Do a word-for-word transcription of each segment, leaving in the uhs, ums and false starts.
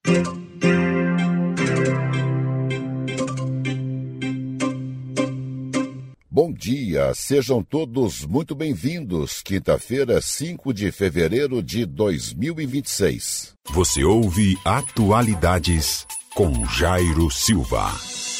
Bom dia, sejam todos muito bem-vindos. Quinta-feira, cinco de fevereiro de dois mil e vinte e seis. Você ouve Atualidades com Jairo Silva.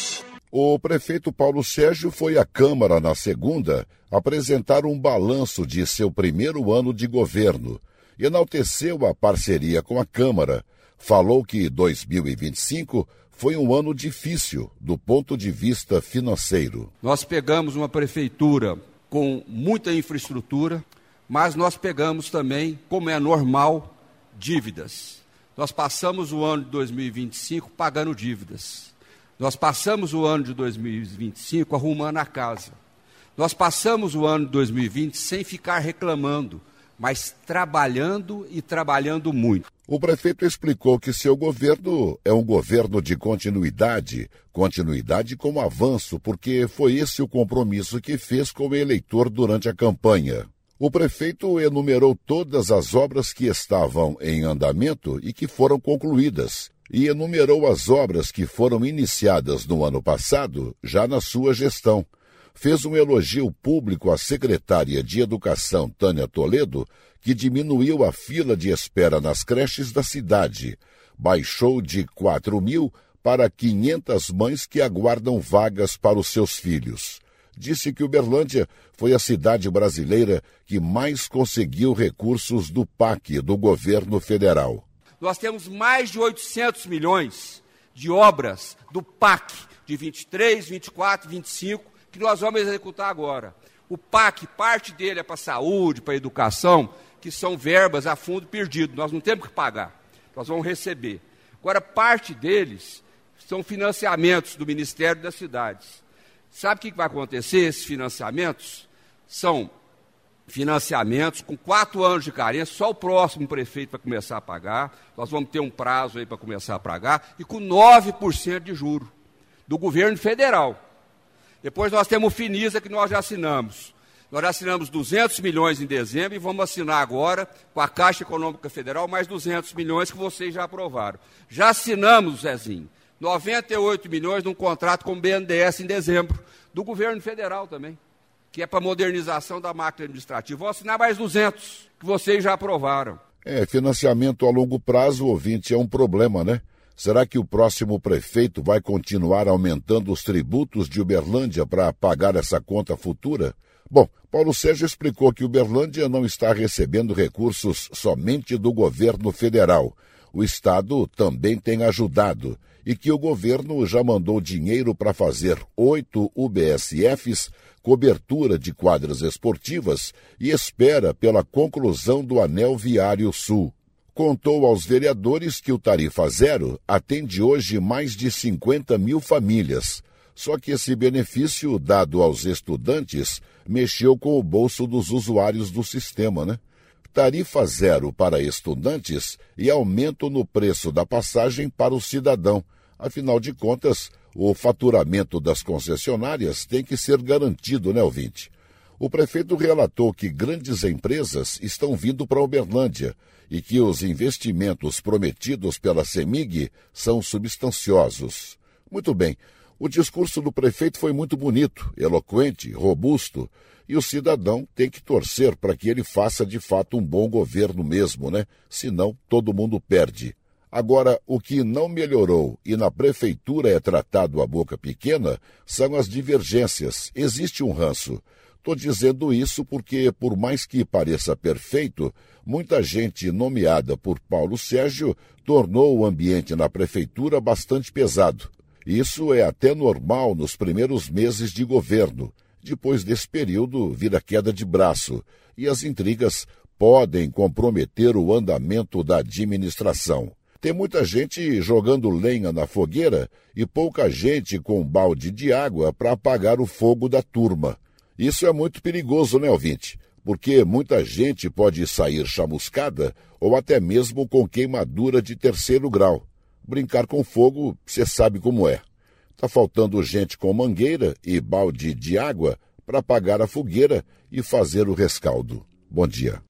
O prefeito Paulo Sérgio foi à Câmara na segunda apresentar um balanço de seu primeiro ano de governo. Enalteceu a parceria com a Câmara. Falou que dois mil e vinte e cinco foi um ano difícil do ponto de vista financeiro. Nós pegamos uma prefeitura com muita infraestrutura, mas nós pegamos também, como é normal, dívidas. Nós passamos o ano de dois mil e vinte e cinco pagando dívidas. Nós passamos o ano de dois mil e vinte e cinco arrumando a casa. Nós passamos o ano de dois mil e vinte sem ficar reclamando, mas trabalhando e trabalhando muito. O prefeito explicou que seu governo é um governo de continuidade, continuidade com avanço, porque foi esse o compromisso que fez com o eleitor durante a campanha. O prefeito enumerou todas as obras que estavam em andamento e que foram concluídas, e enumerou as obras que foram iniciadas no ano passado, já na sua gestão. Fez um elogio público à secretária de Educação, Tânia Toledo, que diminuiu a fila de espera nas creches da cidade. Baixou de quatro mil para quinhentas mães que aguardam vagas para os seus filhos. Disse que Uberlândia foi a cidade brasileira que mais conseguiu recursos do P A C, do governo federal. Nós temos mais de oitocentos milhões de obras do P A C, de vinte e três, vinte e quatro, vinte e cinco, que nós vamos executar agora. O P A C, parte dele é para a saúde, para a educação, que são verbas a fundo perdido. Nós não temos que pagar, nós vamos receber. Agora, parte deles são financiamentos do Ministério das Cidades. Sabe o que vai acontecer? Esses financiamentos são financiamentos com quatro anos de carência, só o próximo prefeito vai começar a pagar, nós vamos ter um prazo aí para começar a pagar, e com nove por cento de juros do governo federal. Depois nós temos o Finisa, que nós já assinamos. Nós já assinamos duzentos milhões em dezembro e vamos assinar agora, com a Caixa Econômica Federal, mais duzentos milhões que vocês já aprovaram. Já assinamos, Zezinho, noventa e oito milhões num contrato com o B N D E S em dezembro, do governo federal também, que é para modernização da máquina administrativa. Vou assinar mais duzentos, que vocês já aprovaram. É, financiamento a longo prazo, ouvinte, é um problema, né? Será que o próximo prefeito vai continuar aumentando os tributos de Uberlândia para pagar essa conta futura? Bom, Paulo Sérgio explicou que Uberlândia não está recebendo recursos somente do governo federal. O Estado também tem ajudado e que o governo já mandou dinheiro para fazer oito U B S Fs, cobertura de quadras esportivas e espera pela conclusão do Anel Viário Sul. Contou aos vereadores que o Tarifa Zero atende hoje mais de cinquenta mil famílias. Só que esse benefício dado aos estudantes mexeu com o bolso dos usuários do sistema, né? Tarifa zero para estudantes e aumento no preço da passagem para o cidadão. Afinal de contas, o faturamento das concessionárias tem que ser garantido, né, ouvinte? O prefeito relatou que grandes empresas estão vindo para Uberlândia e que os investimentos prometidos pela CEMIG são substanciosos. Muito bem, o discurso do prefeito foi muito bonito, eloquente, robusto, e o cidadão tem que torcer para que ele faça de fato um bom governo mesmo, né? Senão todo mundo perde. Agora, o que não melhorou e na prefeitura é tratado a boca pequena são as divergências. Existe um ranço. Estou dizendo isso porque, por mais que pareça perfeito, muita gente nomeada por Paulo Sérgio tornou o ambiente na prefeitura bastante pesado. Isso é até normal nos primeiros meses de governo. Depois desse período, vira queda de braço e as intrigas podem comprometer o andamento da administração. Tem muita gente jogando lenha na fogueira e pouca gente com um balde de água para apagar o fogo da turma. Isso é muito perigoso, né, ouvinte? Porque muita gente pode sair chamuscada ou até mesmo com queimadura de terceiro grau. Brincar com fogo, você sabe como é. Tá faltando gente com mangueira e balde de água para apagar a fogueira e fazer o rescaldo. Bom dia.